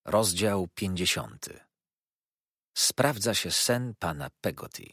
Rozdział 50. Sprawdza się sen pana Peggotty.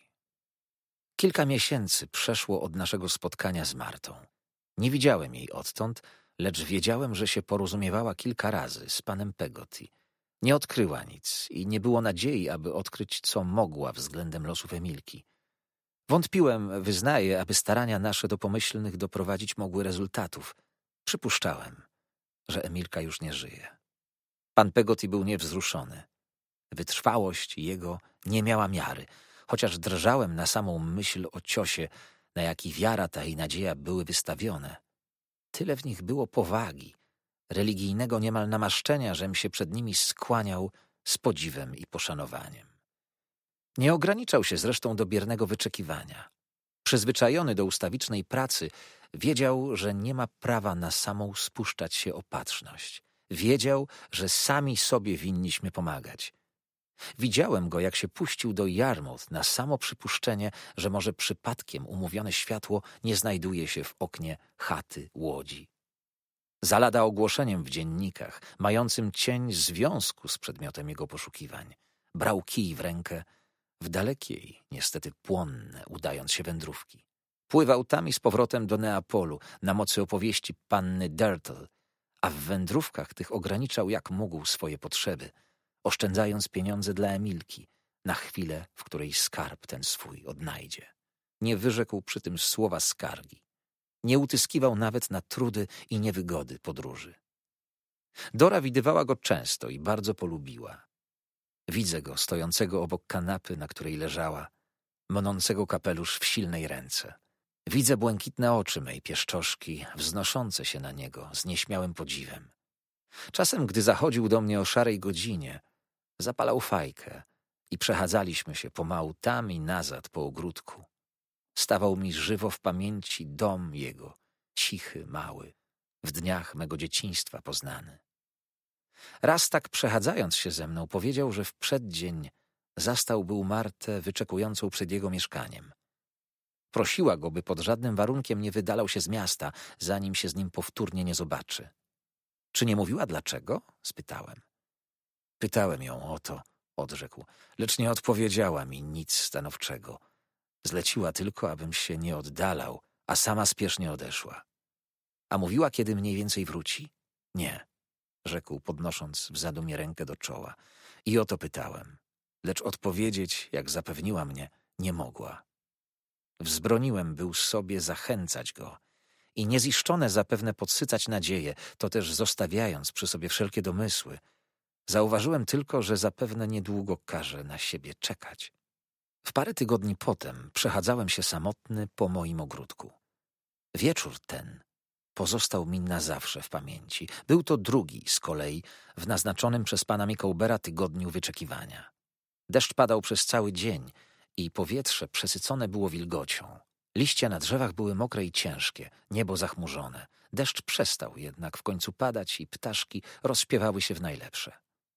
Kilka miesięcy przeszło od naszego spotkania z Martą. Nie widziałem jej odtąd, lecz wiedziałem, że się porozumiewała kilka razy z panem Peggotty. Nie odkryła nic i nie było nadziei, aby odkryć, co mogła względem losów Emilki. Wątpiłem, wyznaję, aby starania nasze do pomyślnych doprowadzić mogły rezultatów. Przypuszczałem, że Emilka już nie żyje. Pan Peggotty był niewzruszony. Wytrwałość jego nie miała miary, chociaż drżałem na samą myśl o ciosie, na jaki wiara ta i nadzieja były wystawione. Tyle w nich było powagi, religijnego niemal namaszczenia, żem się przed nimi skłaniał z podziwem i poszanowaniem. Nie ograniczał się zresztą do biernego wyczekiwania. Przyzwyczajony do ustawicznej pracy, wiedział, że nie ma prawa na samą spuszczać się opatrzność. Wiedział, że sami sobie winniśmy pomagać. Widziałem go, jak się puścił do Yarmouth na samo przypuszczenie, że może przypadkiem umówione światło nie znajduje się w oknie chaty łodzi. Za lada ogłoszeniem w dziennikach, mającym cień związku z przedmiotem jego poszukiwań, brał kij w rękę w dalekiej, niestety płonne, udając się wędrówki. Pływał tam i z powrotem do Neapolu na mocy opowieści panny Dartle, a w wędrówkach tych ograniczał jak mógł swoje potrzeby, oszczędzając pieniądze dla Emilki na chwilę, w której skarb ten swój odnajdzie. Nie wyrzekł przy tym słowa skargi. Nie utyskiwał nawet na trudy i niewygody podróży. Dora widywała go często i bardzo polubiła. Widzę go stojącego obok kanapy, na której leżała, monącego kapelusz w silnej ręce. Widzę błękitne oczy mej pieszczoszki, wznoszące się na niego z nieśmiałym podziwem. Czasem, gdy zachodził do mnie o szarej godzinie, zapalał fajkę i przechadzaliśmy się pomału tam i nazad po ogródku. Stawał mi żywo w pamięci dom jego, cichy, mały, w dniach mego dzieciństwa poznany. Raz tak przechadzając się ze mną, powiedział, że w przeddzień zastał był Martę wyczekującą przed jego mieszkaniem. Prosiła go, by pod żadnym warunkiem nie wydalał się z miasta, zanim się z nim powtórnie nie zobaczy. Czy nie mówiła dlaczego? Spytałem. Pytałem ją o to, odrzekł, lecz nie odpowiedziała mi nic stanowczego. Zleciła tylko, abym się nie oddalał, a sama spiesznie odeszła. A mówiła, kiedy mniej więcej wróci? Nie, rzekł, podnosząc w zadumie rękę do czoła. I o to pytałem, lecz odpowiedzieć, jak zapewniła mnie, nie mogła. Wzbroniłem był sobie zachęcać go i nieziszczone zapewne podsycać nadzieję, to też zostawiając przy sobie wszelkie domysły. Zauważyłem tylko, że zapewne niedługo każe na siebie czekać. W parę tygodni potem przechadzałem się samotny po moim ogródku. Wieczór ten pozostał mi na zawsze w pamięci. Był to drugi z kolei w naznaczonym przez pana Micawbera tygodniu wyczekiwania. Deszcz padał przez cały dzień i powietrze przesycone było wilgocią. Liście na drzewach były mokre i ciężkie, niebo zachmurzone. Deszcz przestał jednak w końcu padać i ptaszki rozśpiewały się w najlepsze.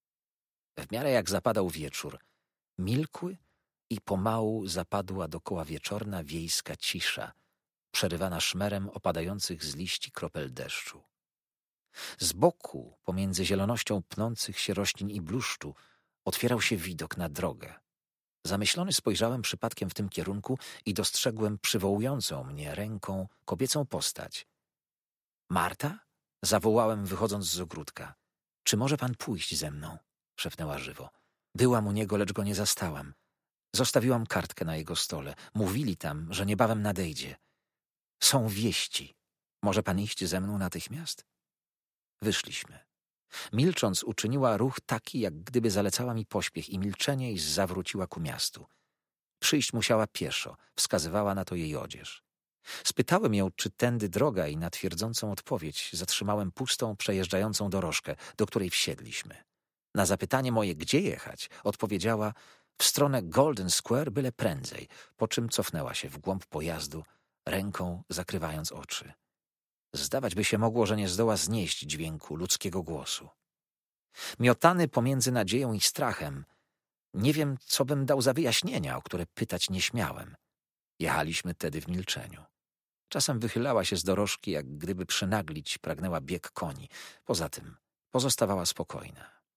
W miarę jak zapadał wieczór, milkły i pomału zapadła dokoła wieczorna wiejska cisza, przerywana szmerem opadających z liści kropel deszczu. Z boku, pomiędzy zielonością pnących się roślin i bluszczu, otwierał się widok na drogę. Zamyślony spojrzałem przypadkiem w tym kierunku i dostrzegłem przywołującą mnie ręką kobiecą postać. Marta? Zawołałem, wychodząc z ogródka. Czy może pan pójść ze mną? Szepnęła żywo. Byłam u niego, lecz go nie zastałam. Zostawiłam kartkę na jego stole. Mówili tam, że niebawem nadejdzie. Są wieści. Może pan iść ze mną natychmiast? Wyszliśmy. Milcząc uczyniła ruch taki, jak gdyby zalecała mi pośpiech i milczenie i zawróciła ku miastu. Przyjść musiała pieszo, wskazywała na to jej odzież. Spytałem ją, czy tędy droga i na twierdzącą odpowiedź zatrzymałem pustą, przejeżdżającą dorożkę, do której wsiedliśmy. Na zapytanie moje, gdzie jechać, odpowiedziała w stronę Golden Square byle prędzej, po czym cofnęła się w głąb pojazdu, ręką zakrywając oczy. Zdawać by się mogło, że nie zdoła znieść dźwięku ludzkiego głosu. Miotany pomiędzy nadzieją i strachem, nie wiem, co bym dał za wyjaśnienia, o które pytać nie śmiałem. Jechaliśmy tedy w milczeniu. Czasem wychylała się z dorożki, jak gdyby przynaglić pragnęła bieg koni. Poza tym pozostawała spokojna.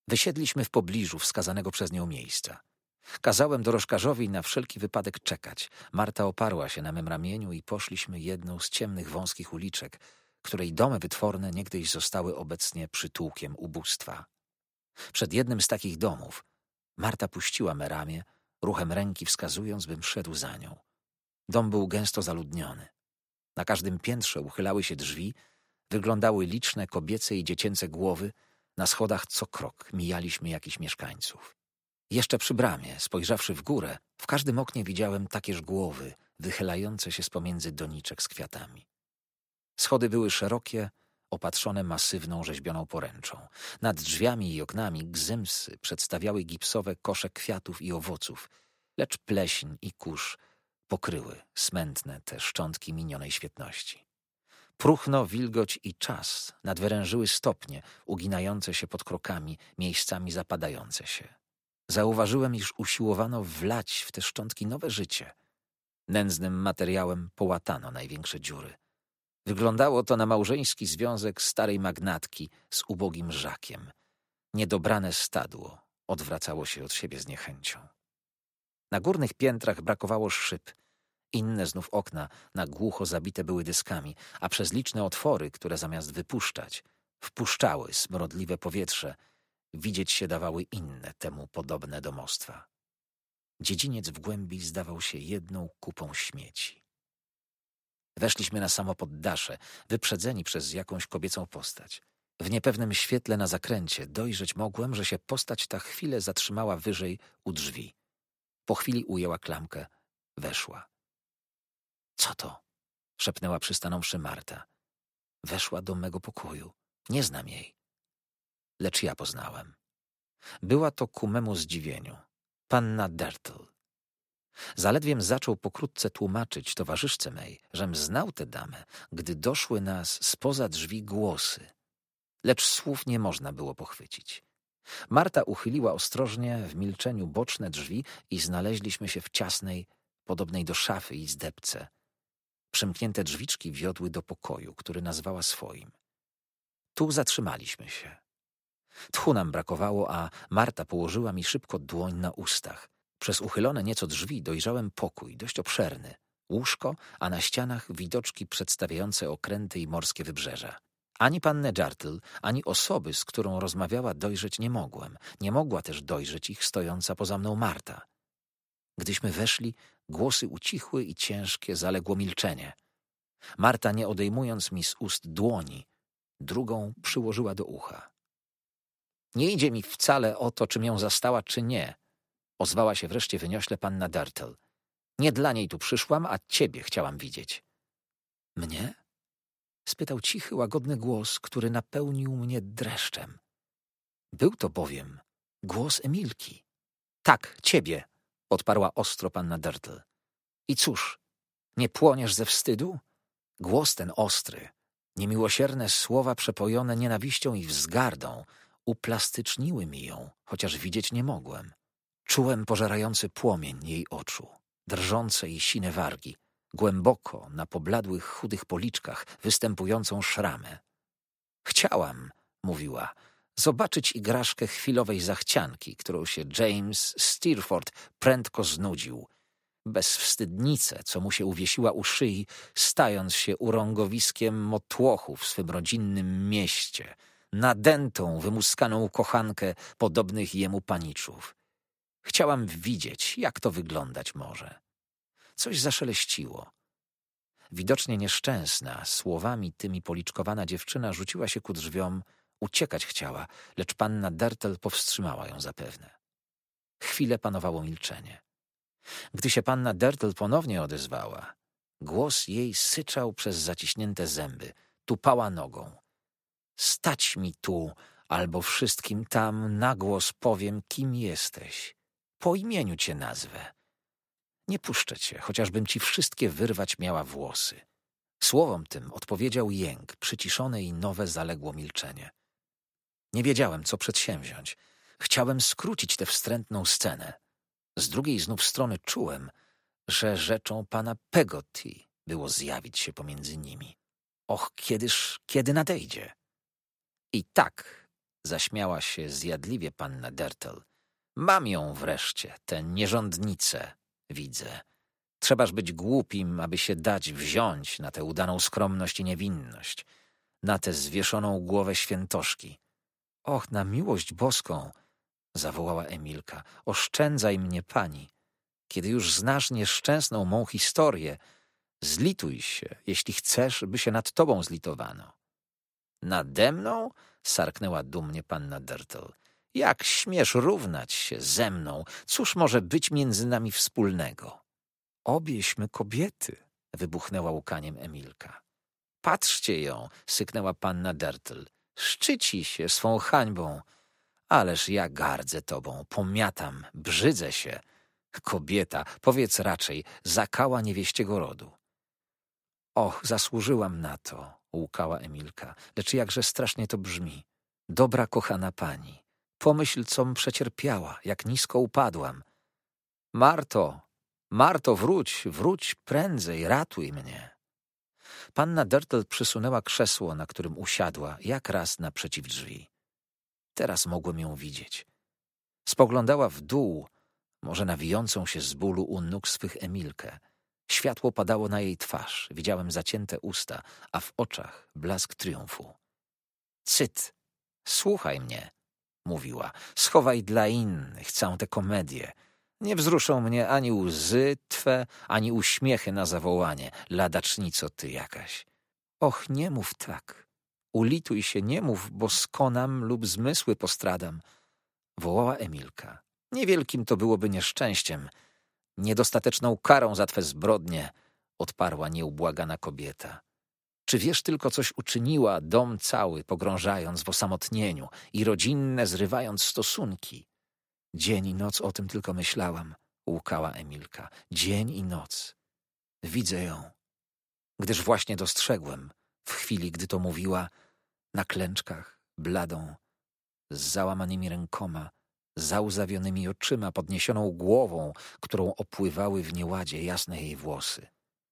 Wysiedliśmy w pobliżu wskazanego przez nią miejsca. Kazałem dorożkarzowi na wszelki wypadek czekać. Marta oparła się na mym ramieniu i poszliśmy jedną z ciemnych, wąskich uliczek, której domy wytworne niegdyś zostały obecnie przytułkiem ubóstwa. Przed jednym z takich domów Marta puściła me ramię, ruchem ręki wskazując, bym szedł za nią. Dom był gęsto zaludniony. Na każdym piętrze uchylały się drzwi, wyglądały liczne kobiece i dziecięce głowy. Na schodach co krok mijaliśmy jakichś mieszkańców. Jeszcze przy bramie, spojrzawszy w górę, w każdym oknie widziałem takież głowy, wychylające się z pomiędzy doniczek z kwiatami. Schody były szerokie, opatrzone masywną rzeźbioną poręczą. Nad drzwiami i oknami gzymsy przedstawiały gipsowe kosze kwiatów i owoców, lecz pleśń i kurz pokryły smętne te szczątki minionej świetności. Próchno, wilgoć i czas nadwyrężyły stopnie, uginające się pod krokami, miejscami zapadające się. Zauważyłem, iż usiłowano wlać w te szczątki nowe życie. Nędznym materiałem połatano największe dziury. Wyglądało to na małżeński związek starej magnatki z ubogim żakiem. Niedobrane stadło odwracało się od siebie z niechęcią. Na górnych piętrach brakowało szyb. Inne znów okna na głucho zabite były dyskami, a przez liczne otwory, które zamiast wypuszczać, wpuszczały smrodliwe powietrze, widzieć się dawały inne temu podobne domostwa. Dziedziniec w głębi zdawał się jedną kupą śmieci. Weszliśmy na samo poddasze, wyprzedzeni przez jakąś kobiecą postać. W niepewnym świetle na zakręcie dojrzeć mogłem, że się postać ta chwilę zatrzymała wyżej u drzwi. Po chwili ujęła klamkę, weszła. Co to? Szepnęła przystanąwszy Marta. Weszła do mego pokoju. Nie znam jej. Lecz ja poznałem. Była to ku memu zdziwieniu panna Dartle. Zaledwiem zaczął pokrótce tłumaczyć towarzyszce mej, żem znał tę damę, gdy doszły nas spoza drzwi głosy. Lecz słów nie można było pochwycić. Marta uchyliła ostrożnie w milczeniu boczne drzwi i znaleźliśmy się w ciasnej, podobnej do szafy izdebce. Przymknięte drzwiczki wiodły do pokoju, który nazwała swoim. Tu zatrzymaliśmy się. Tchu nam brakowało, a Marta położyła mi szybko dłoń na ustach. Przez uchylone nieco drzwi dojrzałem pokój, dość obszerny. Łóżko, a na ścianach widoczki przedstawiające okręty i morskie wybrzeża. Ani pannę Dartle, ani osoby, z którą rozmawiała, dojrzeć nie mogłem. Nie mogła też dojrzeć ich stojąca poza mną Marta. Gdyśmy weszli, głosy ucichły i ciężkie zaległo milczenie. Marta, nie odejmując mi z ust dłoni, drugą przyłożyła do ucha. Nie idzie mi wcale o to, czym ją zastała, czy nie, ozwała się wreszcie wyniośle panna Dartle. Nie dla niej tu przyszłam, a ciebie chciałam widzieć. Mnie? Spytał cichy, łagodny głos, który napełnił mnie dreszczem. Był to bowiem głos Emilki. Tak, ciebie, odparła ostro panna Dartle. I cóż, nie płoniesz ze wstydu? Głos ten ostry, niemiłosierne słowa przepojone nienawiścią i wzgardą uplastyczniły mi ją, chociaż widzieć nie mogłem. Czułem pożerający płomień jej oczu, drżące i sine wargi, głęboko na pobladłych, chudych policzkach występującą szramę. Chciałam, mówiła, zobaczyć igraszkę chwilowej zachcianki, którą się James Steerforth prędko znudził. Bezwstydnicę, co mu się uwiesiła u szyi, stając się urągowiskiem motłochu w swym rodzinnym mieście, nadętą, wymuskaną kochankę podobnych jemu paniczów. Chciałam widzieć, jak to wyglądać może. Coś zaszeleściło. Widocznie nieszczęsna, słowami tymi policzkowana dziewczyna rzuciła się ku drzwiom, uciekać chciała, lecz panna Dartle powstrzymała ją zapewne. Chwilę panowało milczenie. Gdy się panna Dartle ponownie odezwała, głos jej syczał przez zaciśnięte zęby, tupała nogą. Stać mi tu, albo wszystkim tam na głos powiem, kim jesteś. Po imieniu cię nazwę. Nie puszczę cię, chociażbym ci wszystkie wyrwać miała włosy. Słowom tym odpowiedział jęk, przyciszone i nowe zaległo milczenie. Nie wiedziałem, co przedsięwziąć. Chciałem skrócić tę wstrętną scenę. Z drugiej znów strony czułem, że rzeczą pana Peggotty było zjawić się pomiędzy nimi. Och, kiedy nadejdzie? I tak Zaśmiała się zjadliwie panna Dertel. Mam ją wreszcie, tę nierządnicę, widzę. Trzebaż być głupim, aby się dać wziąć na tę udaną skromność i niewinność, na tę zwieszoną głowę świętoszki. Och, na miłość boską, zawołała Emilka, oszczędzaj mnie pani. Kiedy już znasz nieszczęsną mą historię, zlituj się, jeśli chcesz, by się nad tobą zlitowano. Nade mną? Sarknęła dumnie panna Dertel. Jak śmiesz równać się ze mną? Cóż może być między nami wspólnego? Obieśmy kobiety, wybuchnęła łkaniem Emilka. Patrzcie ją, syknęła panna Dertel. Szczyci się swą hańbą. Ależ ja gardzę tobą, pomiatam, brzydzę się. Kobieta, powiedz raczej, zakała niewieściego rodu. Och, zasłużyłam na to, łkała Emilka, lecz jakże strasznie to brzmi. Dobra, kochana pani, pomyśl, com przecierpiała, jak nisko upadłam. Marto, Marto, wróć prędzej, ratuj mnie. Panna Dertel przysunęła krzesło, na którym usiadła, jak raz naprzeciw drzwi. Teraz mogłem ją widzieć. Spoglądała w dół, może na wijącą się z bólu u nóg swych Emilkę. Światło padało na jej twarz, widziałem zacięte usta, a w oczach blask triumfu. Cyt, słuchaj mnie, mówiła, schowaj dla innych całą tę komedię. Nie wzruszą mnie ani łzy twe, ani uśmiechy na zawołanie, ladacznico ty jakaś. Och, nie mów tak, ulituj się, nie mów, bo skonam lub zmysły postradam, wołała Emilka. Niewielkim to byłoby nieszczęściem, niedostateczną karą za twe zbrodnie, odparła nieubłagana kobieta. Czy wiesz tylko, coś uczyniła, dom cały pogrążając w osamotnieniu i rodzinne zrywając stosunki? Dzień i noc o tym tylko myślałam, łkała Emilka. Dzień i noc. Widzę ją, gdyż właśnie dostrzegłem, w chwili, gdy to mówiła, na klęczkach, bladą, z załamanymi rękoma, załzawionymi oczyma, podniesioną głową, którą opływały w nieładzie jasne jej włosy.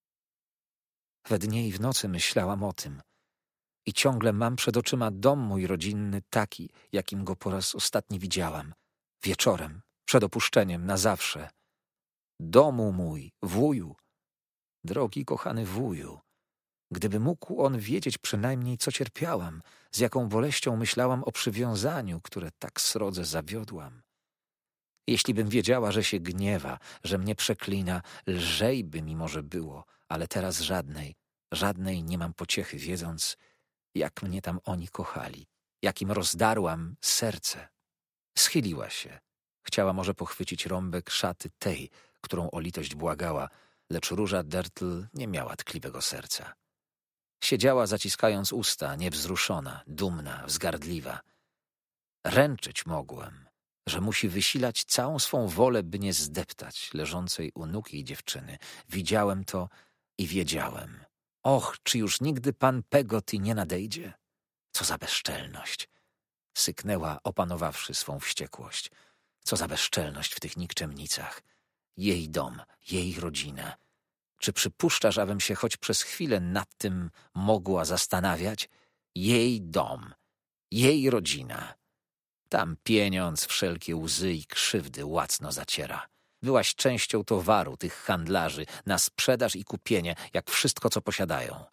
We dnie i w nocy myślałam o tym i ciągle mam przed oczyma dom mój rodzinny taki, jakim go po raz ostatni widziałam. Wieczorem, przed opuszczeniem, na zawsze. Domu mój, wuju, drogi kochany wuju, gdyby mógł on wiedzieć przynajmniej, co cierpiałam, z jaką boleścią myślałam o przywiązaniu, które tak srodze zawiodłam. Jeśli bym wiedziała, że się gniewa, że mnie przeklina, lżej by mi może było, ale teraz żadnej nie mam pociechy, wiedząc, jak mnie tam oni kochali, jakim rozdarłam serce. Schyliła się. Chciała może pochwycić rąbek szaty tej, którą o litość błagała, lecz Róża Dertl nie miała tkliwego serca. Siedziała zaciskając usta, niewzruszona, dumna, wzgardliwa. Ręczyć mogłem, że musi wysilać całą swą wolę, by nie zdeptać leżącej u nóg jej dziewczyny. Widziałem to i wiedziałem. Och, czy już nigdy pan Peggotty nie nadejdzie? Co za bezczelność! Syknęła, opanowawszy swą wściekłość. Co za bezczelność w tych nikczemnicach. Jej dom, jej rodzina. Czy przypuszczasz, abym się choć przez chwilę nad tym mogła zastanawiać? Jej dom, jej rodzina. Tam pieniądz wszelkie łzy i krzywdy łacno zaciera. Byłaś częścią towaru tych handlarzy na sprzedaż i kupienie, jak wszystko, co posiadają.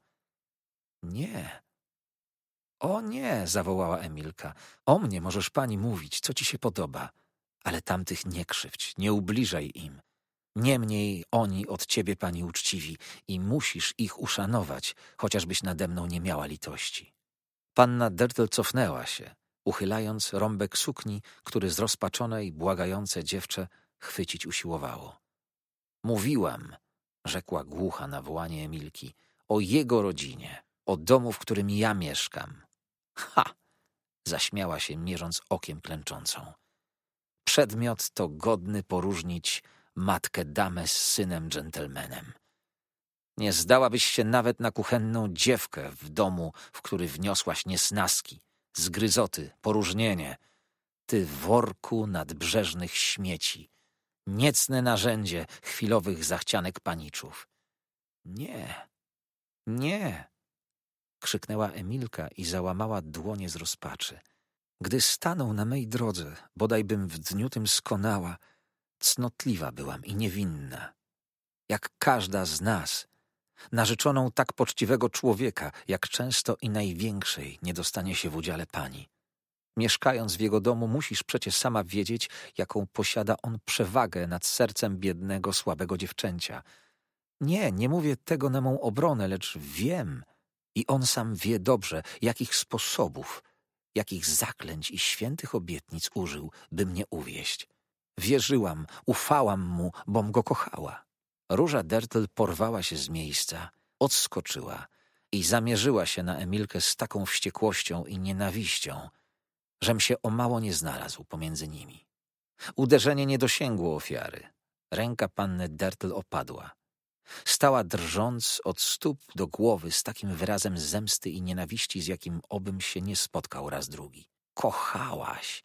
Nie. O nie, zawołała Emilka. O mnie możesz pani mówić, co ci się podoba. Ale tamtych nie krzywdź, nie ubliżaj im. Niemniej oni od ciebie, pani, uczciwi i musisz ich uszanować, chociażbyś nade mną nie miała litości. Panna Dertl cofnęła się, uchylając rąbek sukni, który zrozpaczone i błagające dziewczę chwycić usiłowało. Mówiłam, rzekła głucha na wołanie Emilki, o jego rodzinie, o domu, w którym ja mieszkam. Ha! Zaśmiała się, mierząc okiem klęczącą. Przedmiot to godny poróżnić matkę damę z synem dżentelmenem. Nie zdałabyś się nawet na kuchenną dziewkę w domu, w który wniosłaś niesnaski, zgryzoty, poróżnienie. Ty worku nadbrzeżnych śmieci, niecne narzędzie chwilowych zachcianek paniczów. Nie, nie, krzyknęła Emilka i załamała dłonie z rozpaczy. Gdy stanął na mej drodze, bodajbym w dniu tym skonała, cnotliwa byłam i niewinna, jak każda z nas, narzeczoną tak poczciwego człowieka, jak często i największej nie dostanie się w udziale pani. Mieszkając w jego domu, musisz przecież sama wiedzieć, jaką posiada on przewagę nad sercem biednego, słabego dziewczęcia. Nie mówię tego na mą obronę, lecz wiem i on sam wie dobrze, jakich sposobów, jakich zaklęć i świętych obietnic użył, by mnie uwieść. Wierzyłam, ufałam mu, bom go kochała. Róża Dertl porwała się z miejsca, odskoczyła i zamierzyła się na Emilkę z taką wściekłością i nienawiścią, żem się o mało nie znalazł pomiędzy nimi. Uderzenie nie dosięgło ofiary. Ręka panny Dertl opadła. Stała drżąc od stóp do głowy z takim wyrazem zemsty i nienawiści, z jakim obym się nie spotkał raz drugi. Kochałaś!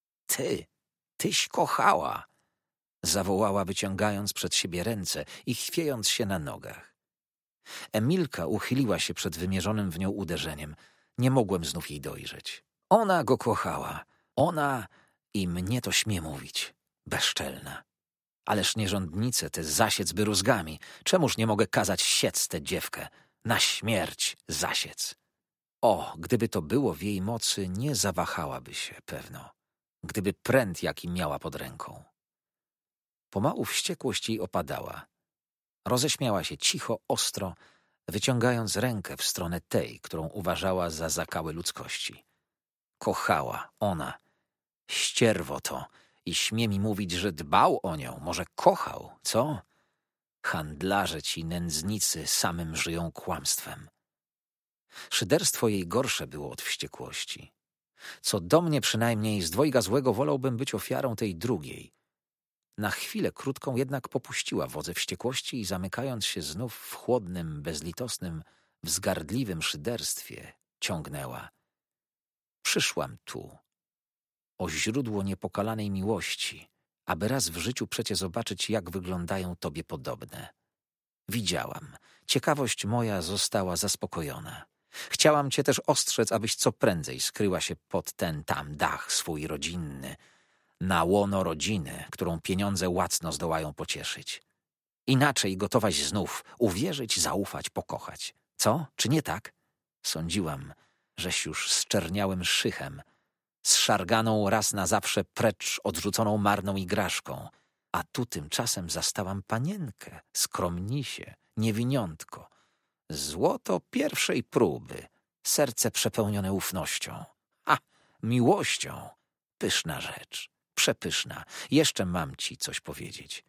Tyś kochała! Zawołała, wyciągając przed siebie ręce i chwiejąc się na nogach. Emilka uchyliła się przed wymierzonym w nią uderzeniem. Nie mogłem znów jej dojrzeć. Ona go kochała. Ona i mnie to śmie mówić. Bezczelna. Ależ nierządnice te zasiec by rózgami. Czemuż nie mogę kazać siec tę dziewkę? Na śmierć zasiec. O, gdyby to było w jej mocy, nie zawahałaby się pewno. Gdyby pręt jaki miała pod ręką. Pomału wściekłość jej opadała. Roześmiała się cicho, ostro, wyciągając rękę w stronę tej, którą uważała za zakały ludzkości. Kochała ona. Ścierwo to. I śmie mi mówić, że dbał o nią, może kochał, co? Handlarze ci nędznicy samym żyją kłamstwem. Szyderstwo jej gorsze było od wściekłości. Co do mnie przynajmniej, z dwojga złego wolałbym być ofiarą tej drugiej. Na chwilę krótką jednak popuściła wodze wściekłości i zamykając się znów w chłodnym, bezlitosnym, wzgardliwym szyderstwie, ciągnęła. Przyszłam tu, o źródło niepokalanej miłości, aby raz w życiu przecie zobaczyć, jak wyglądają tobie podobne. Widziałam. Ciekawość moja została zaspokojona. Chciałam cię też ostrzec, abyś co prędzej skryła się pod ten tam dach swój rodzinny, na łono rodziny, którą pieniądze łacno zdołają pocieszyć. Inaczej gotowaś znów uwierzyć, zaufać, pokochać. Co? Czy nie tak? Sądziłam, żeś już zczerniałym szychem, zszarganą raz na zawsze precz odrzuconą marną igraszką, a tu tymczasem zastałam panienkę, skromnisie, niewiniątko, złoto pierwszej próby, serce przepełnione ufnością. Miłością! Pyszna rzecz, przepyszna. Jeszcze mam ci coś powiedzieć.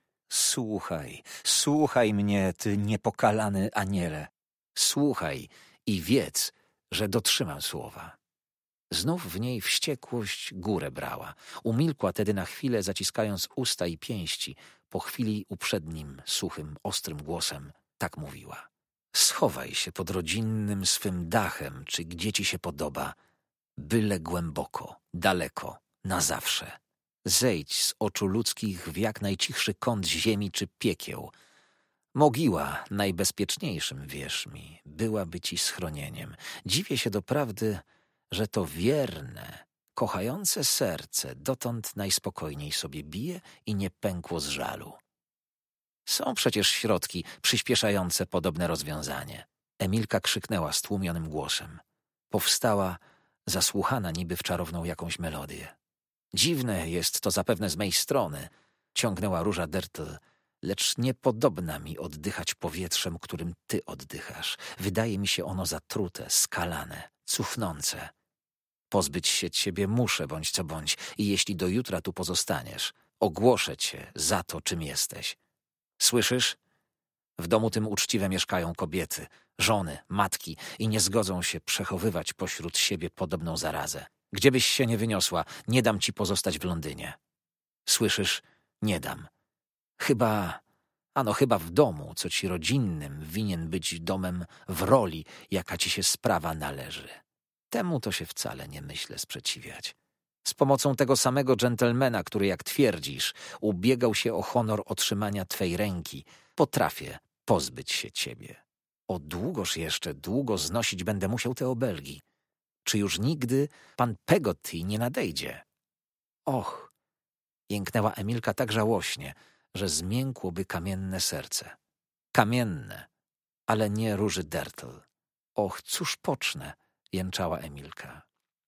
Słuchaj mnie, ty niepokalany aniele. Słuchaj i wiedz, że dotrzymam słowa. Znów w niej wściekłość górę brała. Umilkła tedy na chwilę, zaciskając usta i pięści. Po chwili uprzednim, suchym, ostrym głosem tak mówiła. Schowaj się pod rodzinnym swym dachem, czy gdzie ci się podoba. Byle głęboko, daleko, na zawsze. Zejdź z oczu ludzkich w jak najcichszy kąt ziemi czy piekieł. Mogiła, najbezpieczniejszym, wierz mi, byłaby ci schronieniem. Dziwię się doprawdy, że to wierne, kochające serce dotąd najspokojniej sobie bije i nie pękło z żalu. Są przecież środki przyspieszające podobne rozwiązanie. Emilka krzyknęła stłumionym głosem. Powstała, zasłuchana niby w czarowną jakąś melodię. Dziwne jest to zapewne z mej strony, ciągnęła Róża Dertl, lecz niepodobna mi oddychać powietrzem, którym ty oddychasz. Wydaje mi się ono zatrute, skalane, cufnące. Pozbyć się ciebie muszę, bądź co bądź, i jeśli do jutra tu pozostaniesz, ogłoszę cię za to, czym jesteś. Słyszysz? W domu tym uczciwe mieszkają kobiety, żony, matki i nie zgodzą się przechowywać pośród siebie podobną zarazę. Gdziebyś się nie wyniosła, nie dam ci pozostać w Londynie. Słyszysz? Nie dam. Chyba w domu, co ci rodzinnym winien być domem w roli, jaka ci się sprawa należy. Temu to się wcale nie myślę sprzeciwiać. Z pomocą tego samego dżentelmena, który, jak twierdzisz, ubiegał się o honor otrzymania twej ręki, potrafię pozbyć się ciebie. O długo znosić będę musiał te obelgi. Czy już nigdy pan Peggotty nie nadejdzie? Och! Jęknęła Emilka tak żałośnie, że zmiękłoby kamienne serce. Kamienne, ale nie Róży Dertl. Och, cóż pocznę? Jęczała Emilka.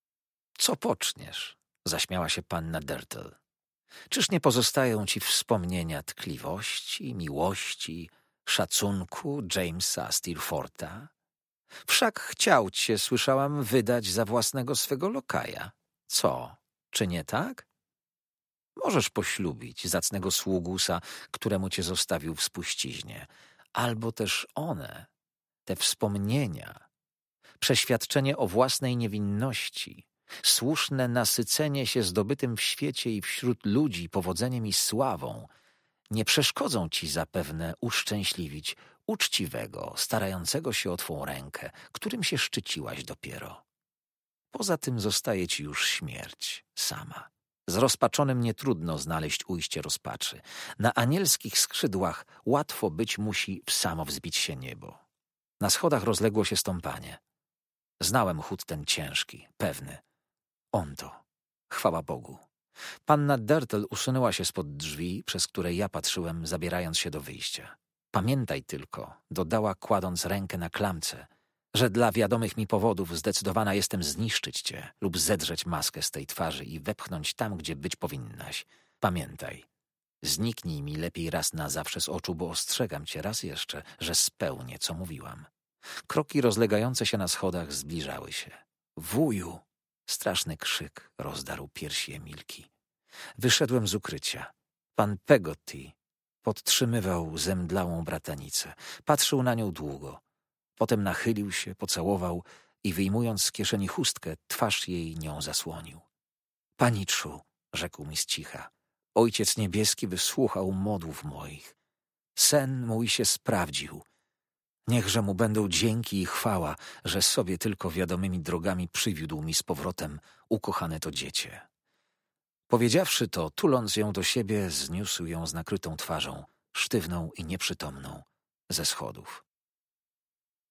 Co poczniesz? Zaśmiała się panna Dertl. Czyż nie pozostają ci wspomnienia tkliwości, miłości, szacunku Jamesa Steerforta? Wszak chciał cię, słyszałam, wydać za własnego swego lokaja. Co, czy nie tak? Możesz poślubić zacnego sługusa, któremu cię zostawił w spuściźnie. Albo też one, te wspomnienia, przeświadczenie o własnej niewinności, słuszne nasycenie się zdobytym w świecie i wśród ludzi powodzeniem i sławą, nie przeszkodzą ci zapewne uszczęśliwić uczciwego, starającego się o twą rękę, którym się szczyciłaś dopiero. Poza tym zostaje ci już śmierć sama. Zrozpaczonym nietrudno znaleźć ujście rozpaczy. Na anielskich skrzydłach łatwo być musi w samo wzbić się niebo. Na schodach rozległo się stąpanie. Znałem chód ten ciężki, pewny. On to. Chwała Bogu. Panna Dertl usunęła się spod drzwi, przez które ja patrzyłem, zabierając się do wyjścia. Pamiętaj tylko, dodała, kładąc rękę na klamce, że dla wiadomych mi powodów zdecydowana jestem zniszczyć cię lub zedrzeć maskę z tej twarzy i wepchnąć tam, gdzie być powinnaś. Pamiętaj, zniknij mi lepiej raz na zawsze z oczu, bo ostrzegam cię raz jeszcze, że spełnię, co mówiłam. Kroki rozlegające się na schodach zbliżały się. Wuju! Straszny krzyk rozdarł piersi Emilki. Wyszedłem z ukrycia. Pan Peggotty podtrzymywał zemdlałą bratanicę. Patrzył na nią długo. Potem nachylił się, pocałował i wyjmując z kieszeni chustkę, twarz jej nią zasłonił. Paniczu, rzekł mi z cicha, Ojciec Niebieski wysłuchał modłów moich. Sen mój się sprawdził. Niechże mu będą dzięki i chwała, że sobie tylko wiadomymi drogami przywiódł mi z powrotem ukochane to dziecię. Powiedziawszy to, tuląc ją do siebie, zniósł ją z nakrytą twarzą, sztywną i nieprzytomną, ze schodów.